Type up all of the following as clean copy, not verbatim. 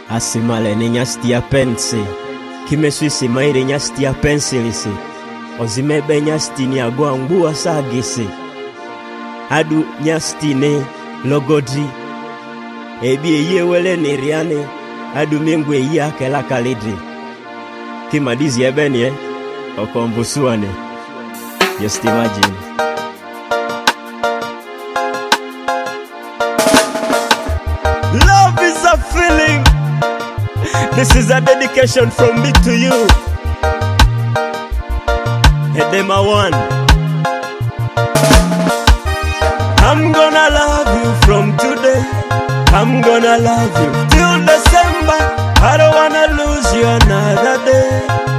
Asimale ni nyasti ya pense Kimeswisi maire nyasti ya pensilisi Ozimebe nyasti ni agwangua sagisi Adu nyasti ne logodri Ebi yewele ni riane Adu mingwe yake la kalidri Kimadizi ebeni Okombusuane Just imagine Love is a feeling. This is a dedication from me to you. Edema one. I'm gonna love you from today. I'm gonna love you till December. I don't wanna lose you another day.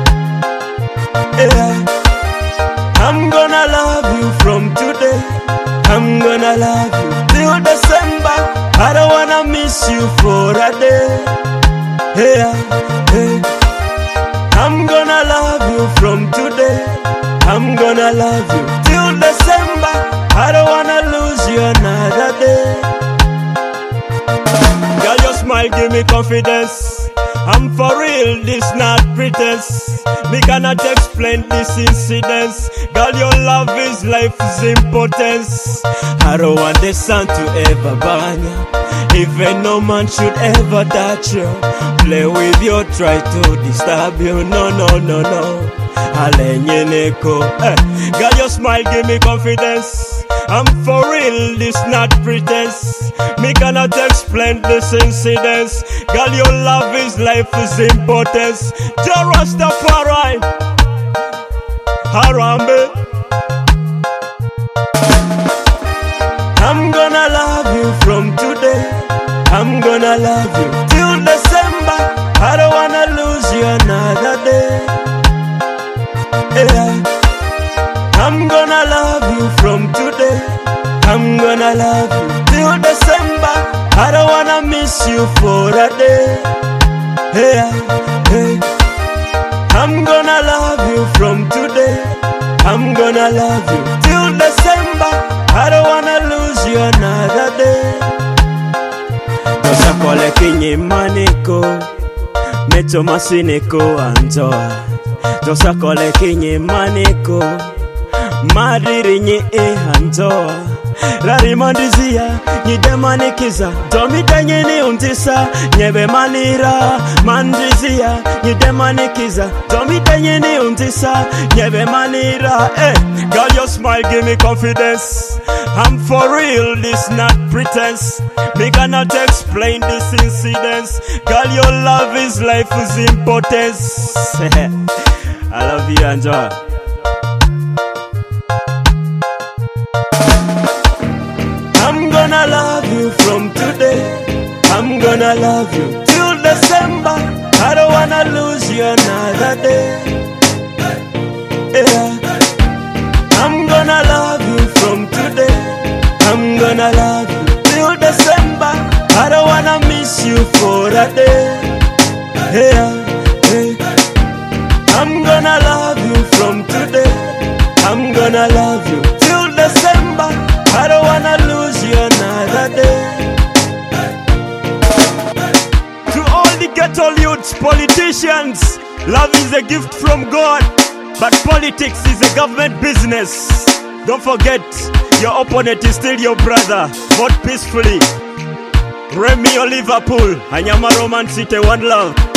Yeah. I'm gonna love you from today. I'm gonna love you till December. I don't wanna miss you for a day. Yeah, hey. I'm gonna love you from today. I'm gonna love you till December. I don't wanna lose you another day. Girl, your smile give me confidence. I'm for real, this not pretense. Me cannot explain this incidents. Girl, your love is life's importance. I don't want the sun to ever burn you. Even no man should ever touch you. Play with you, try to disturb you. No, no, no, no. Girl, your smile give me confidence. I'm for real, this not pretense. Me cannot explain this incidents. Girl, your love is life's importance. Rastafari, Harambe. I'm gonna love you from today. I'm gonna love you till December. I don't wanna lose you another day. Yeah. I'm gonna love you from today. I'm gonna love you till December. I don't wanna miss you for a day. Yeah. Hey. I'm gonna love you from today. I'm gonna love you till December. I don't wanna lose you another day. Tosa kole kinyi maniko Neto masiniko antoa Tosa kole kinyi maniko Madiri nye antoa Rari mandizia Nyide manikiza Domi denye ni untisa Nyebe manira Mandizia Nyide manikiza Domi denye ni untisa Nyebe manira. Girl, your smile give me confidence. I'm for real, this not pretense. Me cannot explain this incidents. Girl, your love is life's importance. I love you, Angela. I'm gonna love you from today. I'm gonna love you till December. I don't wanna lose you another day. Yeah. I'm gonna love you from today. I'm gonna love you till December. I don't wanna miss you for a day. Yeah. Hey. I'm gonna love you from today. I'm gonna love you till December. I don't wanna lose you another day. To all the ghetto youths, politicians, love is a gift from God, but politics is a government business. Don't forget, your opponent is still your brother. Vote peacefully. Remy or Liverpool, Anyama Roman City, one love.